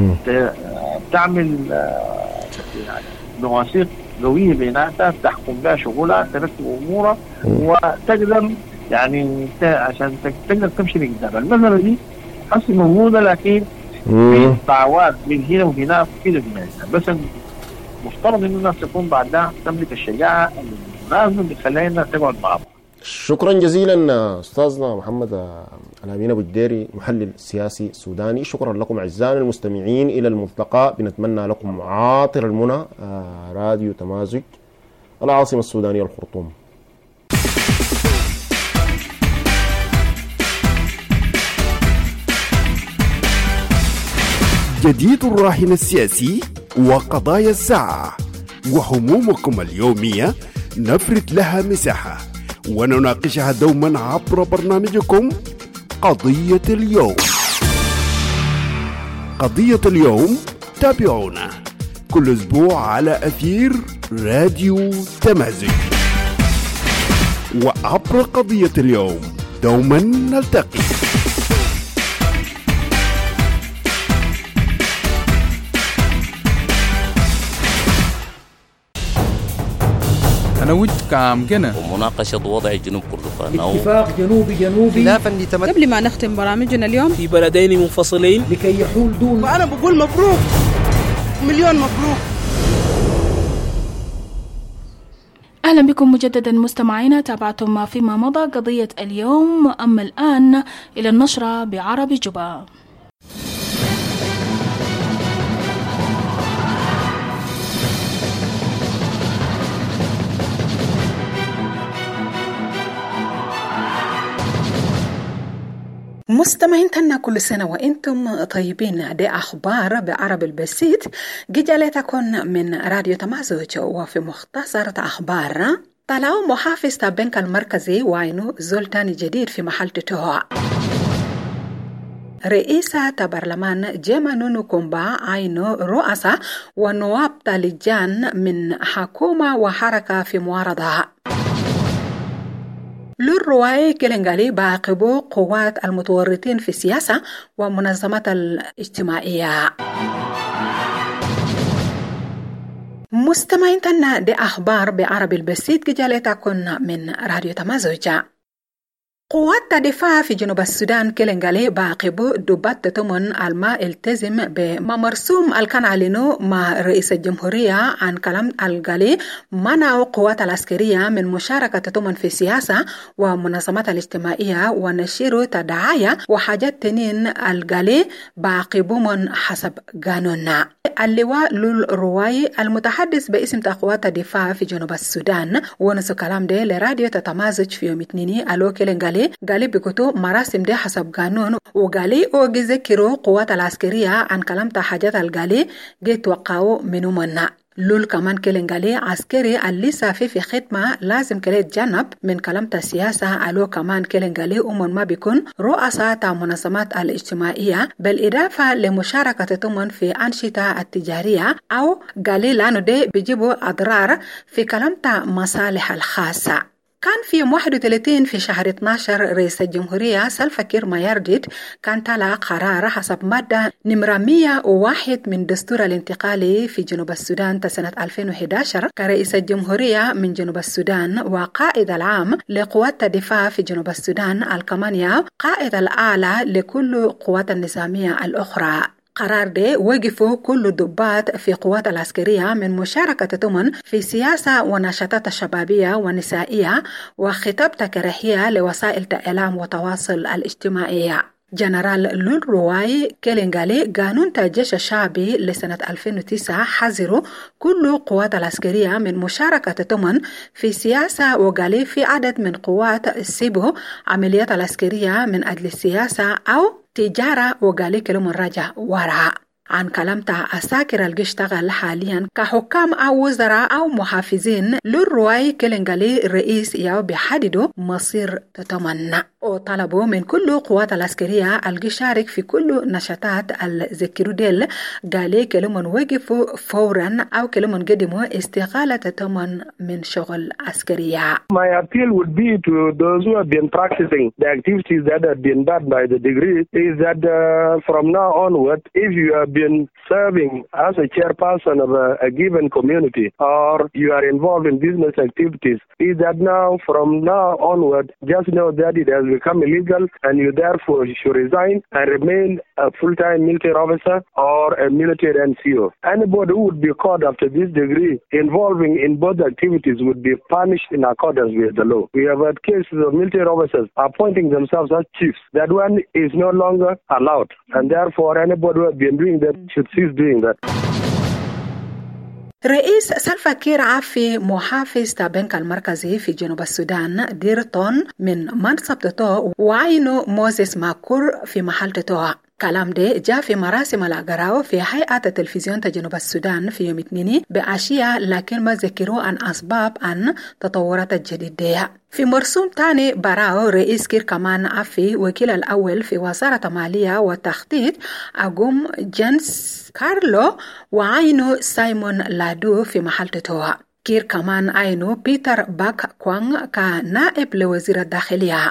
تعمل يعني مواثيق قويه بيناتها، تحكم بها شغلها، ترتب امورها، وتقدر يعني عشان تقدر تمشي لقدام. المساله دي حسي موجودة، لكن في دعوات من هنا وهنا كده هنا، بس مفترض إنه الناس تكون بعدها تملك الشجاعة لازم بتخلينا الناس تقعد مع بعض. شكرا جزيلا أستاذنا محمد الأمين أبو الديري محلل سياسي سوداني. شكرا لكم أعزائنا المستمعين، إلى الملتقى. بنتمنى لكم عاطر المنى. راديو تمازج، العاصمة السودانية الخرطوم. جديد الراهن السياسي وقضايا الساعة وهمومكم اليومية نفرد لها مساحة ونناقشها دوما عبر برنامجكم قضية اليوم. قضية اليوم تابعونا كل أسبوع على أثير راديو تمازج، وعبر قضية اليوم دوما نلتقي. أنا ود كام جنة ومناقشة وضع جنوب كردفان أو اتفاق جنوبي جنوبي خلافا لتمت. قبل ما نختم برامجنا اليوم في بلدين منفصلين لكي يحول دون. وأنا بقول مبروك، مليون مبروك. أهلا بكم مجددا مستمعينا. تابعتم ما فيما مضى قضية اليوم، أما الآن إلى النشرة بعربي جبا. مستمعين تنا كل سنة وإنتم طيبين. دي أخبار بعربي البسيط جيجالتكن من راديو تمازج. وفي مختصرة أخبار، طلعوا محافظ البنك المركزي وعينو زولتان جديد في محل تتوه. رئيسة برلمان جيما نونو كومبا عينو رؤساء ونواب لجان من حكومة وحركة في معارضة. للرواية كلنغالي باقبوا قوات المتورطين في السياسة ومنظمات الاجتماعية. مستمعين تنا دي أخبار بعربي البسيط جالتكن من راديو تمازج. قوات الدفاع في جنوب السودان كلنغالي باقبوا دبات تتمن الماء التزم بما مرسوم الكان علينو مع رئيس الجمهورية عن كلام الغالي منعوا قوات العسكرية من مشاركة تتمن في السياسة ومنظمات الاجتماعية ونشيروا تدعايا وحاجات تنين الغالي باقبوا من حسب قانوننا. اللواء لول رواي المتحدث باسم قوات الدفاع في جنوب السودان ونسو كلام ده لراديو تتمازج في يوم اثنين ألو كلنغالي دي قالي بكتو مراسم دي حسب قانون وقالي اوغي ذكروا قوات العسكرية عن كلامتا حاجات القالي جيت وقعوا منو منا لول كمان كلنجالي عسكري اللي سافي في خدمة لازم كلي يتجنب من كلامتا السياسة ألو كمان كلنجالي أمون ما بيكون رؤساء منظمات الاجتماعية بالإضافة لمشاركة تمن في أنشطة التجارية أو قالي لانو دي بيجيبوا أضرار في كلامتا مصالح الخاصة. كان في يوم واحد وثلاثين في شهر اثناشر رئيس الجمهورية سلفا كير مايارديت كان طلع قرار حسب مادة نمرة مية وواحد من دستور الانتقالي في جنوب السودان سنة ألفين وإحدى عشر كرئيس الجمهورية من جنوب السودان وقائد العام لقوات الدفاع في جنوب السودان الكمانيا قائد الأعلى لكل قوات النظامية الأخرى. قرار ده وقفوا كل الضباط في قوات العسكرية من مشاركة تمن في سياسة ونشاطات الشبابية والنسائية وخطاب كراهية لوسائل الإعلام والتواصل الاجتماعي. جنرال لول رواي كلينغالي قانون الجيش الشعبي لسنة ألفين وتسعة حذروا كل قوات العسكرية من مشاركة تمن في سياسة وقالي في عدد من قوات سيبو عمليات العسكرية من أجل السياسة أو تجارة وقالي كلمة رجع وراء. عن كلامتا أساكر الجشتغل حاليا كحكام أو وزراء أو محافظين للرواي كلنجالي الرئيس ياو بيحددوا مصير تتمنى وطلبوا من كل قوات العسكرية الجشارك في كل نشاطات الذكروا ديل قالي كلمون وقفوا فورا أو كلمون قدموا استقالة تتمن من شغل عسكرية. My appeal would be to those who have been practicing the activities that have been done by the degree is that uh, from now onward, if you have been serving as a chairperson of a, a given community or you are involved in business activities, is that now from now onward, just know that it has become illegal and you therefore should resign and remain a full-time military officer or a military N C O. Anybody who would be caught after this degree involving in both activities would be punished in accordance with the law. We have had cases of military officers appointing themselves as chiefs. That one is no longer allowed, and therefore anybody who has been doing that should cease doing that. رئيس سلفا كير عافي محافظ تابنك المركزي في جنوب السودان ديرتون من منصب تطوع وعينه موزيس ماكور في محل تطوع. كلام ده جاء في مراسم الأقراو في هيئة التلفزيون جنوب السودان في يوم اثنين بعشية لكن ما ذكروا عن أسباب عن تطورات الجديدة. في مرسوم تاني براو رئيس كير كمان عفي وكيل الأول في وزارة المالية والتخطيط أقوم جنس كارلو وعينه سايمون لادو في محل تطوع. كير كمان عينه بيتر باك كوان كنائب لوزير الداخلية.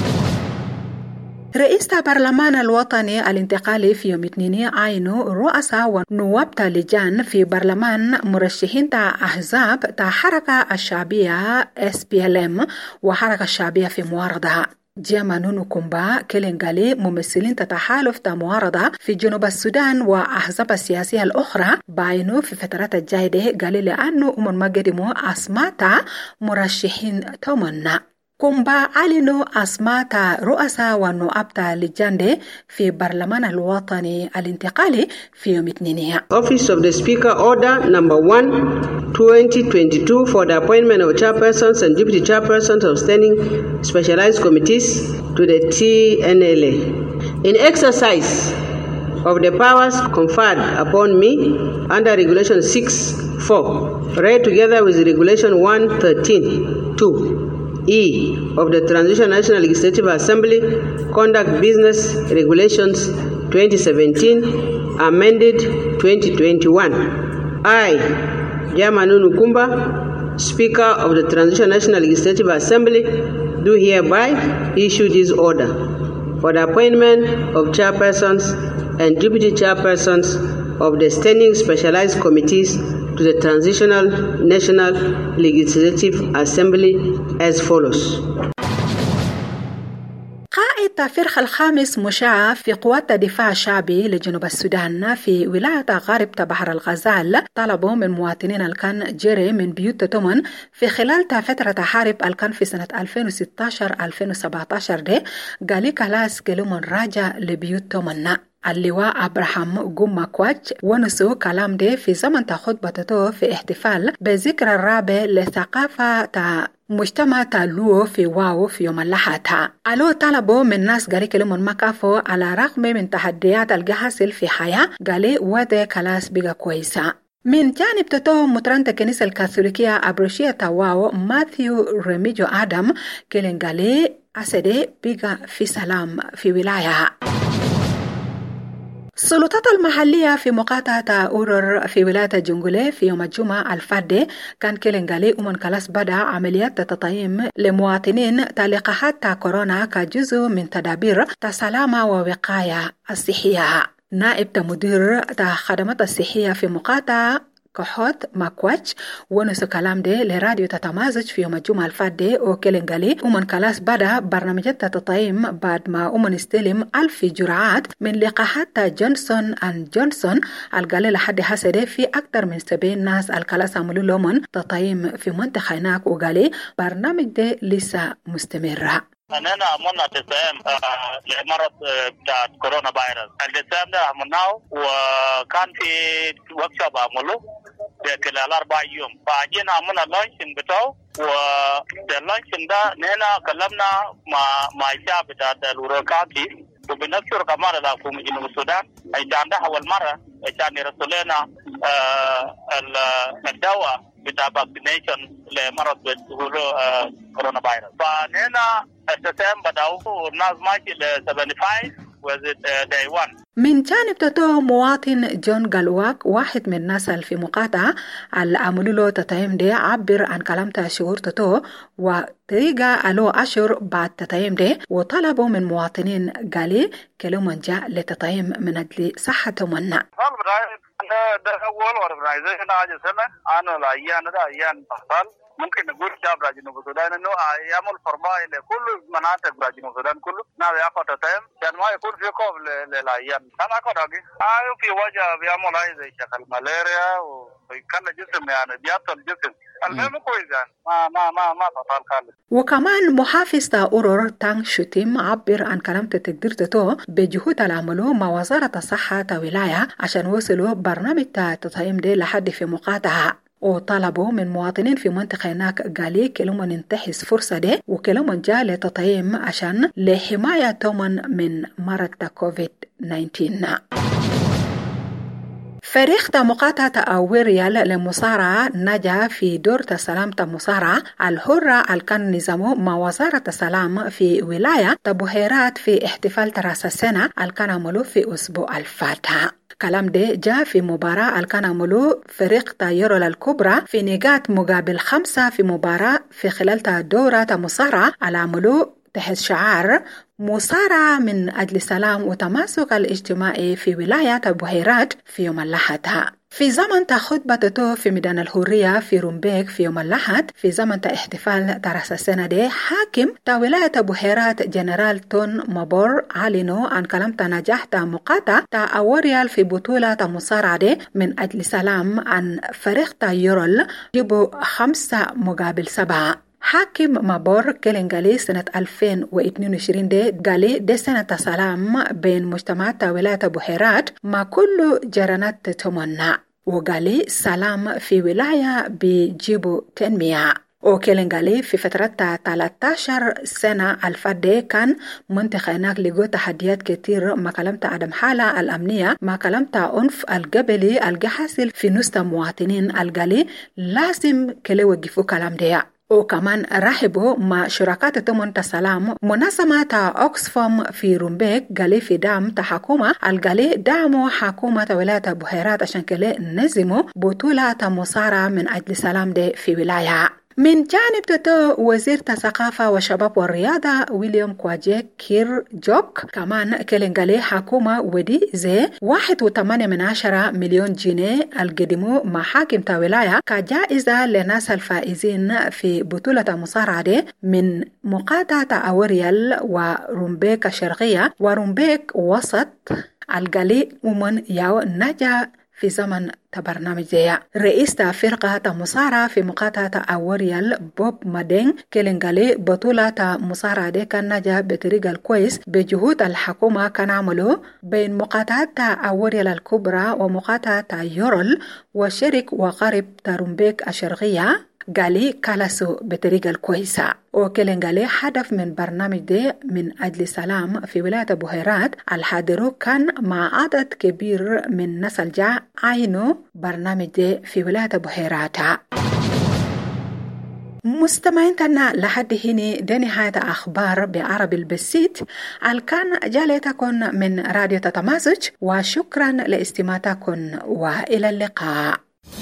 رئيس البرلمان الوطني الانتقالي في يوم اثنين عينوا رؤساء ونواب لجان في برلمان مرشحين تا أحزاب تا حركة الشعبية إس بي إل إم وحركة الشعبية في معارضة. جيمانونو كومبا كلينغالي ممثلين تتحالف تا معارضة في جنوب السودان وأحزاب السياسية الأخرى باينوا في فترات الجايدة قالوا لأنه أمم ما قدموا أسماء مرشحين تمنى. كومبا أعلنوا أسماء رؤساء ونواب لجان في برلمان الوطني الانتقالي في يوم اثنين. Office of the Speaker Order number one twenty twenty-two for the appointment of chairpersons and deputy chairpersons of standing specialized committees to the T N L A. In exercise of the powers conferred upon me under Regulation six four, read together with Regulation one thirteen two. E of the Transitional National Legislative Assembly Conduct Business Regulations twenty seventeen amended twenty twenty-one. I, Yamanunu Kumba, Speaker of the Transitional National Legislative Assembly, do hereby issue this order for the appointment of chairpersons and deputy chairpersons of the standing specialized committees to the Transitional National Legislative Assembly as follows. قائد فرخ الخامس مشاع في قوات الدفاع الشعبي لجنوب السودان في ولاية غرب بحر الغزال طلبوا من مواطنين الكان جري من بيوت تمن في خلال فترة حرب الكان في سنة ألفين وستة عشر ألفين وسبعة عشر دي قالي كلاس كلمون راجع لبيوت تمن. اللواء أبراهام قوم كواتش ونسو كلام ده في زمن خطبته في احتفال بذكرى الرابع لثقافة مجتمع تالو في واو في يوم اللحظة. ألو طلبوا من ناس قالي كلمون مكافو على رغم من تحديات الجحاسل في حياة قالي وده كلاس بيغا كويسة. من جانب تتو مترانت الكنيسة الكاثوليكية أبروشية تاواو ماثيو ريميجو آدم كلين قالي أسدي بيغا في سلام في ولاية. السلطات المحلية في مقاطعة أورور في ولاية الجنجولة في يوم الجمعة الفادي كان كيلنغالي ومن كلاس بدأ عمليات تطعيم لمواطنين تلقاحات كورونا كجزء من تدابير السلامة ووقاية الصحية. نائب مدير الخدمات الصحية في مقاطعة كحوت ماكواتش ونسو كلام دي لراديو تتمازج في يوم الجمعة الفادي وكيلنغالي ومن كلاس بدأ برنامجات تطعيم بعد ما ومن استلم ألف جرعات من لقاحات جونسون أند جونسون القالي لحد حسده في أكثر من سبعين ناس الكلاس عملوا لهم تطعيم في منطقة هناك وقالي برنامج دي لسه مستمرة. أنا عملنا تسام لمرض بتاع كورونا فيروس. التسام ده عملناه وكان في وركشوب عمله خلال أربع يوم. فجينا عملنا لانشين بتاعه واللانشين ده نحن كلمنا مع مع الشعب بتاع الوراكاتي وبنشكر كمان الحكومة جنوب السودان عشان ده أول مرة عشان يرسل لنا الدواء بتاع فاكسينيشن لمرض كورونا فيروس. فهنا التسام بدأوا الناس ماشي ل سبعة وسبعين وزد داي واحد. من جانب تتو مواطن جون جالواك واحد من الناس في مقاطعة اللي عملوا له تطعيم دي عبر عن كلامته شهور تتو وطريقة ألو أشهر بعد تطعيم دي وطلبوا من مواطنين قالي كلمة جاء لتطعيم من أجل صحتهم النا. ده أول organization هذا سنة أنا لا أيان ده أيان بحصل ممكن نقول شعب جنوب السودان إنه يعمل فرمان لكل مناطق جنوب السودان كله ناس يأخذ تطعيم عشان ما يكون في خوف للأيام. أنا أخذ أجي آه في وجه بيعمل هاي زي شكل ملاريا ويكل الجسم يعني بيعطل الجسم. المهم كويس يعني ما ما ما ما تطال خالص. وكمان محافظ أورور تانغ شوتيم عبر عن كلام تقدير تتو بجهود العملو مع وزارة الصحة ولاية عشان وصلوا برنامج تطعيم دي لحد في مقاطعة وطلبوا من مواطنين في منطقة هناك قالي كلمة ننتحس فرصة دي وكلمة جاء لتطعيم عشان لحماية تومن من مرض كوفيد تسعة عشر. فريق مقاطعة أوريال للمصارعة نجا في دورة السلام المصارعة الحرة الكان نظامه مع وزارة السلام في ولاية بحيرات في احتفال راس السنة الكان عملوه في أسبوع الفاتح. كلام ده جاء في مباراة الكان عملوه فريق يورول الكبرى في نقاط مقابل خمسة في مباراة في خلال دورة مصارعة العملوه تحت شعار مصارعة من أجل السلام وتماسك الاجتماعي في ولاية بحيرات في يوم الأحد. في زمن خطبته في ميدان الحرية في رومبيك في يوم الأحد في زمن احتفال راس السنة دي حاكم تا ولاية بحيرات جنرال تون مابور علنوا عن كلام نجاح تا مقاطع تا أوريال في بطولة مصارعة دي من أجل السلام عن فريق تا يورول جيبوا خمسة مقابل سبعة. حاكم مابور كيلنغالي سنة ألفين واثنين وعشرين دي قالي دي سنة سلام بين مجتمعات ولاية بحيرات ما كل جرانات تتمنى وقالي سلام في ولاية بيجيبوا تنمية. وكيلنغالي في فترة ثلاثة عشر سنة الفادي كان منطقة هناك لقوا تحديات كتير ما كلمت عدم حالة الأمنية ما كلمت عنف القبلي الجحاسل في نص مواطنين القالي لازم كلي وقفوا كلام دي. وكمان رحبوا مع شركات تمن السلام منظمة أوكسفام في رومبيك قالي في دعم تحكومة القالي دعموا حكومة ولاية بحيرات عشان كلي نزموا بطولة مصارعة من أجل السلام دي في ولاية. من جانب تتو وزير الثقافة والشباب والرياضة ويليام كواجيك كير جوك كمان كيلنغالي حكومة ودي زي واحد وثمانية من عشرة مليون جنيه القدموا مع حاكم تاولاية كجائزة لناس الفائزين في بطولة مصارعة دي من مقاطعة أوريال ورومبيك الشرقية ورومبيك وسط القالي ومن ياو نجا في زمن برنامج زي رئيس فرقة مصارعة في مقاطعة أوريال بوب مادين كيلنغالي بطولة مصارعة دي كان نجا بطريقة الكويس بجهود الحكومة كان عملوا بين مقاطعة أوريال الكبرى ومقاطعة يورول وشرك وقارب ترومبيك الشرقية قالي كالاسو بطريقة الكويسة. وكلن قالي هدف من برنامج ده من أجل سلام في ولاية بحيرات الحاضرو كان مع عدد كبير من نسل جاء عينوا برنامج ده في ولاية بحيرات. مستمعين تنا لحد هنا ده نهاية أخبار بعربي البسيط الكان جالتكم من راديو تتمازج وشكرا لاستماعتكم وإلى اللقاء.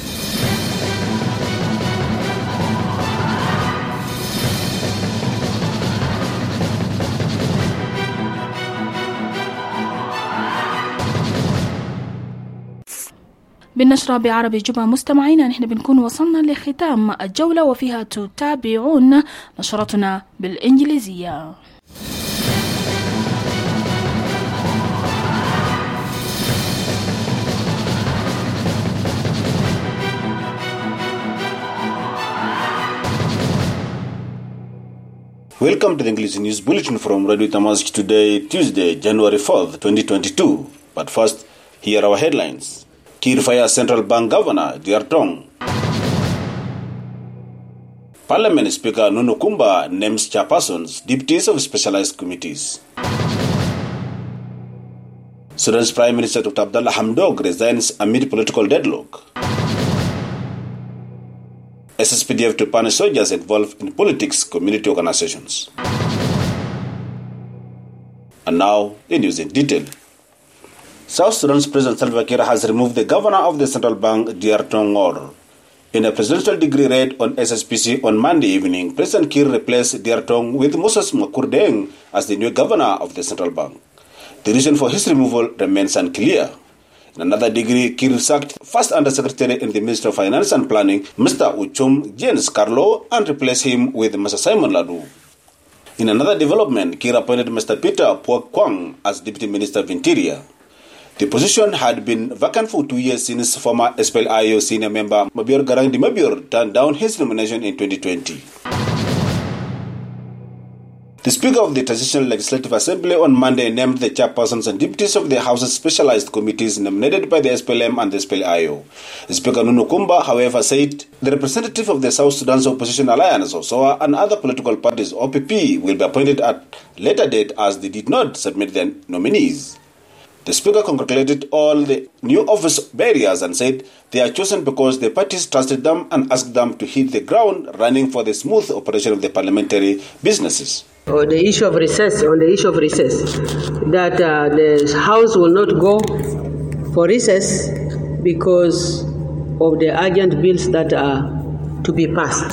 بالنشرة بعربي جبهة مستمعينا نحن بنكون وصلنا لختام الجولة وفيها تتابعون نشرتنا بالإنجليزية. Welcome to the English News Bulletin from Radio Tamazight today, Tuesday, January fourth, twenty twenty-two. But first, here are our headlines. Kir fires Central Bank Governor Diartong. Parliament Speaker Nuno Kumba names chairpersons, deputies of specialized committees. Sudan's Prime Minister Doctor Abdallah Hamdok resigns amid political deadlock. S S P D F to punish soldiers involved in politics, community organizations. And now, the news in detail. South Sudan's President Salva Kiir has removed the governor of the central bank, Diartong Ngor. In a presidential decree read on S S P C on Monday evening, President Kiir replaced Diartong with Moses Makurdeng as the new governor of the central bank. The reason for his removal remains unclear. In another degree, Kiir sacked First Undersecretary in the Ministry of Finance and Planning, Mister Uchum James Carlo, and replaced him with Mister Simon Ladu. In another development, Kiir appointed Mister Peter Puak Kwang as Deputy Minister of Interior. The position had been vacant for two years since former S P L I O senior member Mabior Garangdi Mabior turned down his nomination in twenty twenty. The Speaker of the Transitional Legislative Assembly on Monday named the chairpersons and deputies of the House's specialized committees nominated by the S P L M and the S P L I O. Speaker Nuno Kumba, however, said the representative of the South Sudan's opposition alliance, O S O A, and other political parties, O P P, will be appointed at later date as they did not submit their nominees. The Speaker congratulated all the new office bearers and said they are chosen because the parties trusted them and asked them to hit the ground running for the smooth operation of the parliamentary businesses. Or the issue of recess, on the issue of recess, that uh, the House will not go for recess because of the urgent bills that are to be passed.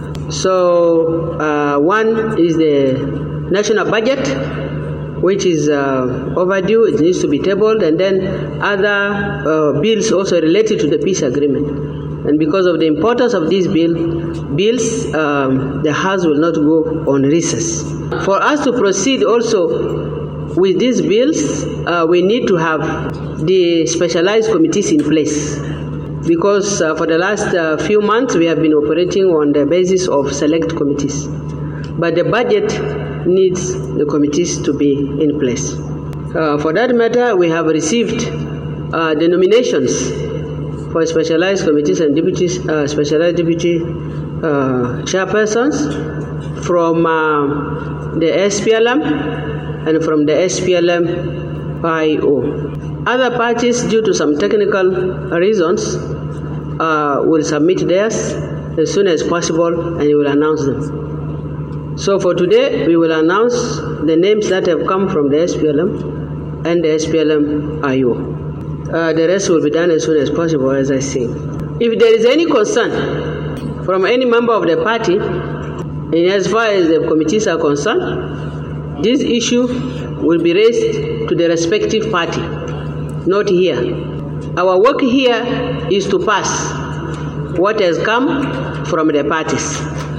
So uh, one is the national budget, which is uh, overdue, it needs to be tabled, and then other uh, bills also related to the peace agreement. And because of the importance of these bill, bills, um, the House will not go on recess. For us to proceed also with these bills, uh, we need to have the specialized committees in place. Because uh, for the last uh, few months, we have been operating on the basis of select committees. But the budget needs the committees to be in place. Uh, for that matter, we have received uh, the nominations for specialized committees and deputies, uh, specialized deputy uh, chairpersons from uh, the S P L M and from the S P L M I O. Other parties, due to some technical reasons, uh, will submit theirs as soon as possible and we will announce them. So for today, we will announce the names that have come from the S P L M and the S P L M I O. Uh, the rest will be done as soon as possible, as I say. If there is any concern from any member of the party, in as far as the committees are concerned, this issue will be raised to the respective party, not here. Our work here is to pass what has come from the parties.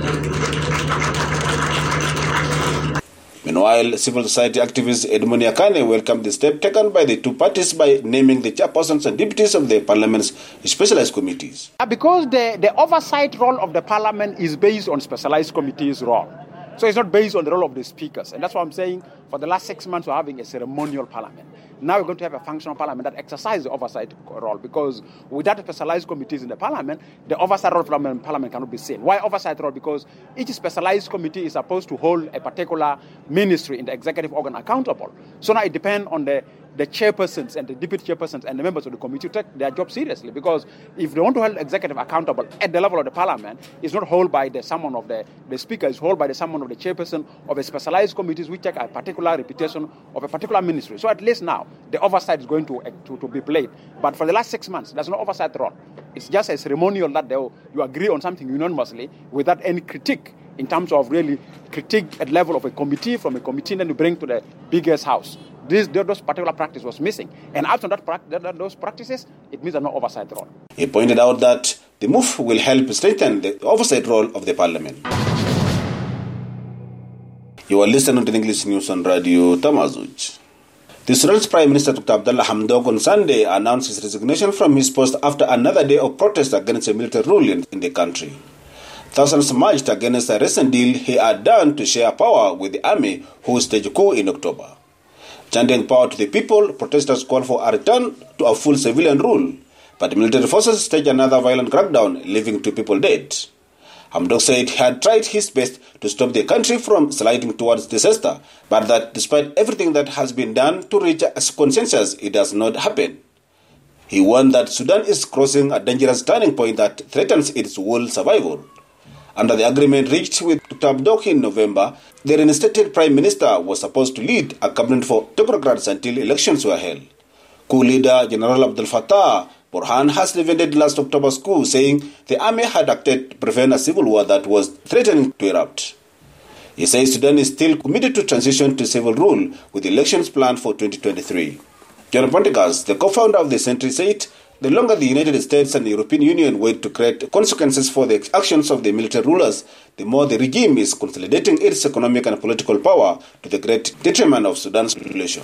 Meanwhile, civil society activist Edmund Yakane welcomed the step taken by the two parties by naming the chairpersons and deputies of the parliament's specialized committees. Because the, the oversight role of the parliament is based on specialized committees' role. So it's not based on the role of the speakers. And that's why I'm saying for the last six months we're having a ceremonial parliament. now we're going to have a functional parliament that exercises the oversight role, because without specialized committees in the parliament, the oversight role from the parliament cannot be seen. Why oversight role? Because each specialized committee is supposed to hold a particular ministry in the executive organ accountable. So now it depends on the the chairpersons and the deputy chairpersons and the members of the committee to take their job seriously, because if they want to hold executive accountable at the level of the parliament, it's not held by the someone of the, the speaker, it's held by the someone of the chairperson of a specialized committees which take a particular reputation of a particular ministry. So at least now, the oversight is going to, to, to be played. But for the last six months, there's no oversight role. It's just a ceremonial that they, you agree on something unanimously without any critique in terms of really critique at level of a committee, from a committee, and then you bring to the biggest house. This, those particular practice was missing. And after that, that, those practices, it means there's no oversight role. He pointed out that the move will help strengthen the oversight role of the parliament. You are listening to the English News on Radio Tamazuj. The Sudan's Prime Minister Doctor Abdallah Hamdok on Sunday announced his resignation from his post after another day of protest against a military rule in, in the country. Thousands marched against a recent deal he had done to share power with the army, who staged a coup in October. Chanting power to the people, protesters called for a return to a full civilian rule, but military forces staged another violent crackdown, leaving two people dead. Hamdok said he had tried his best to stop the country from sliding towards disaster, but that despite everything that has been done to reach a consensus, it does not happen. He warned that Sudan is crossing a dangerous turning point that threatens its whole survival. Under the agreement reached with Doctor Hamdok in November, the reinstated Prime Minister was supposed to lead a cabinet for technocrats until elections were held. Coup leader General Abdel Fattah Burhan has defended last October's coup, saying the army had acted to prevent a civil war that was threatening to erupt. He says Sudan is still committed to transition to civil rule, with elections planned for twenty twenty-three. John Pontigas, the co-founder of the Century, said the longer the United States and the European Union wait to create consequences for the actions of the military rulers, the more the regime is consolidating its economic and political power to the great detriment of Sudan's population.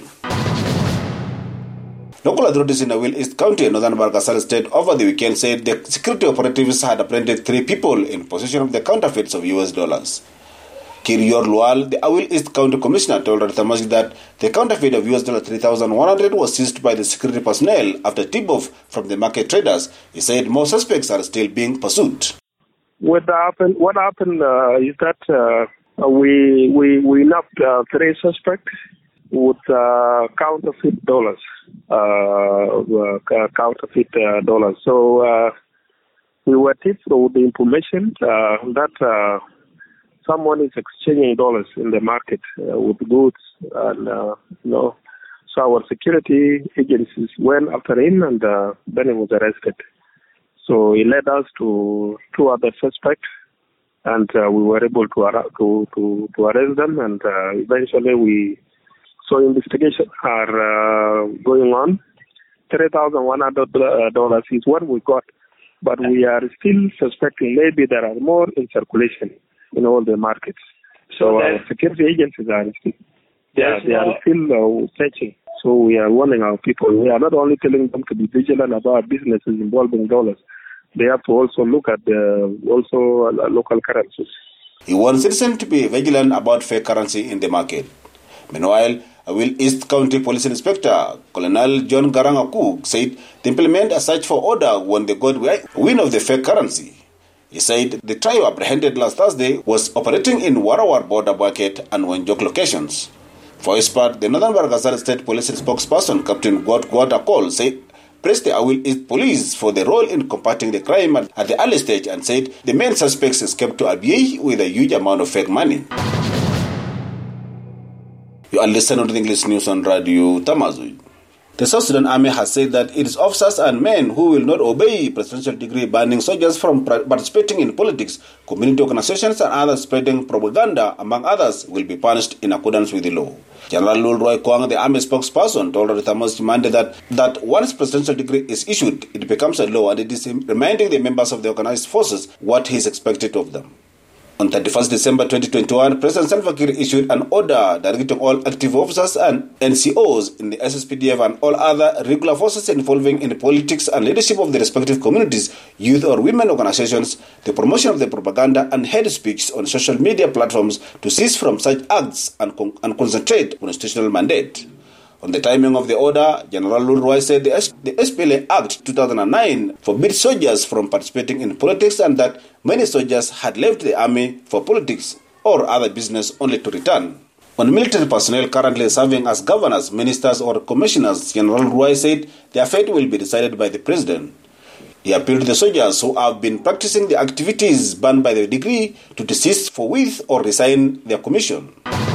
Local authorities in Awil East County in northern Bargasal State over the weekend said the security operatives had apprehended three people in possession of the counterfeits of U S dollars. Kirior Lual, the Awil East County Commissioner, told Tamazic that the counterfeit of U S dollar three thousand one hundred was seized by the security personnel after tip-off from the market traders. He said more suspects are still being pursued. What happened, what happened uh, is that uh, we we we nabbed uh, three suspects with uh, counterfeit dollars, uh, uh, counterfeit uh, dollars. So uh, we were tipped with the information uh, that uh, someone is exchanging dollars in the market uh, with goods, and uh, you know, so our security agencies went after him, and uh, then he was arrested. So he led us to two other suspects, and uh, we were able to, to to to arrest them, and uh, eventually we so investigations are uh, going on. Three thousand one hundred dollars is what we got, but we are still suspecting maybe there are more in circulation in all the markets. So, so our security agencies are still, yeah, they are still uh, searching. So we are warning our people. We are not only telling them to be vigilant about businesses involving dollars. They have to also look at the also uh, local currencies. He wants citizens to be vigilant about fake currency in the market. Meanwhile, Awil East County Police Inspector Colonel John Garangaku said to implement a search for order when they got wind of the fake currency. He said the trio apprehended last Thursday was operating in Warawar border market and Wenjok locations. For his part, the Northern Bargasal State Police spokesperson Captain Gwad Gwad Akol said praised the Awil East Police for their role in combating the crime at the early stage and said the main suspects escaped to Abyei with a huge amount of fake money. You are listening to the English News on Radio Tamazuj. The South Sudan Army has said that its officers and men who will not obey presidential decree banning soldiers from participating in politics, community organizations and others spreading propaganda, among others, will be punished in accordance with the law. General Lul Roy Kwang, the army spokesperson, told the Tamazic Monday that, that once presidential decree is issued, it becomes a law and it is reminding the members of the organized forces what is expected of them. On thirty-first December twenty twenty-one, President Salva Kiir issued an order directing all active officers and N C Os in the S S P D F and all other regular forces involving in the politics and leadership of the respective communities, youth or women organizations, the promotion of the propaganda and hate speech on social media platforms to cease from such acts and, con- and concentrate on constitutional mandate. On the timing of the order, General Lul Ruai said the, S- the S P L A Act two thousand nine forbids soldiers from participating in politics and that many soldiers had left the army for politics or other business only to return. On military personnel currently serving as governors, ministers or commissioners, General Ruai said their fate will be decided by the president. He appealed to the soldiers who have been practicing the activities banned by the decree to desist forthwith or resign their commission.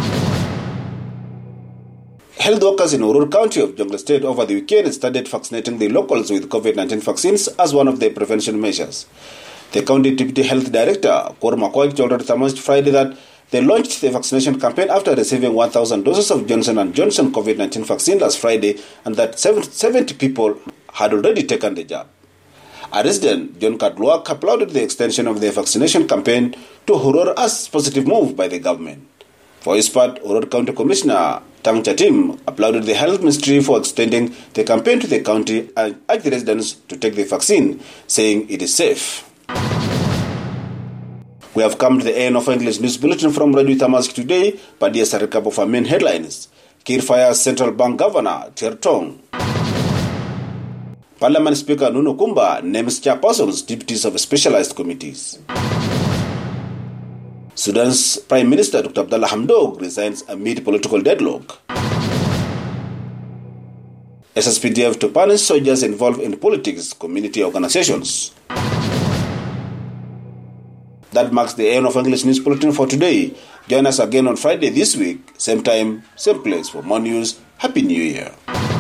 Health workers in Urur County of Jonglei State over the weekend started vaccinating the locals with COVID nineteen vaccines as one of their prevention measures. The county deputy health director, Kor Makwai, told us on Friday that they launched the vaccination campaign after receiving one thousand doses of Johnson and Johnson COVID nineteen vaccine last Friday and that seventy people had already taken the jab. A resident, John Kadluak, applauded the extension of the vaccination campaign to Urur as positive move by the government. For his part, Urur County Commissioner Tang Chatim applauded the Health Ministry for extending the campaign to the county and urged the residents to take the vaccine, saying it is safe. We have come to the end of English News Bulletin from Radio Tamazik today, but here's a recap of our main headlines. Kir fires Central Bank Governor Ter Tong. Parliament Speaker Nuno Kumba names chairpersons, deputies of specialized committees. Sudan's Prime Minister Doctor Abdallah Hamdok resigns amid political deadlock. S S P D F to punish soldiers involved in politics, community organizations. That marks the end of English News Bulletin for today. Join us again on Friday this week, same time, same place for more news. Happy New Year.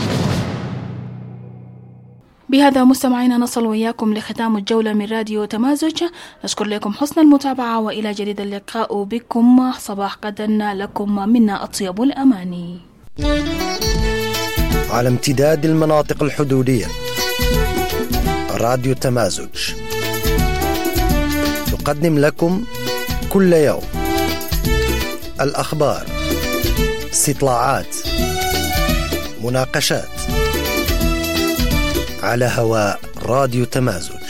بهذا مستمعينا نصل وإياكم لختام الجولة من راديو تمازج. نشكر لكم حسن المتابعة وإلى جديد اللقاء بكم. صباح غدا لكم منا أطيب الأماني. على امتداد المناطق الحدودية راديو تمازج تقدم لكم كل يوم الأخبار، استطلاعات، مناقشات على هواء راديو تمازج.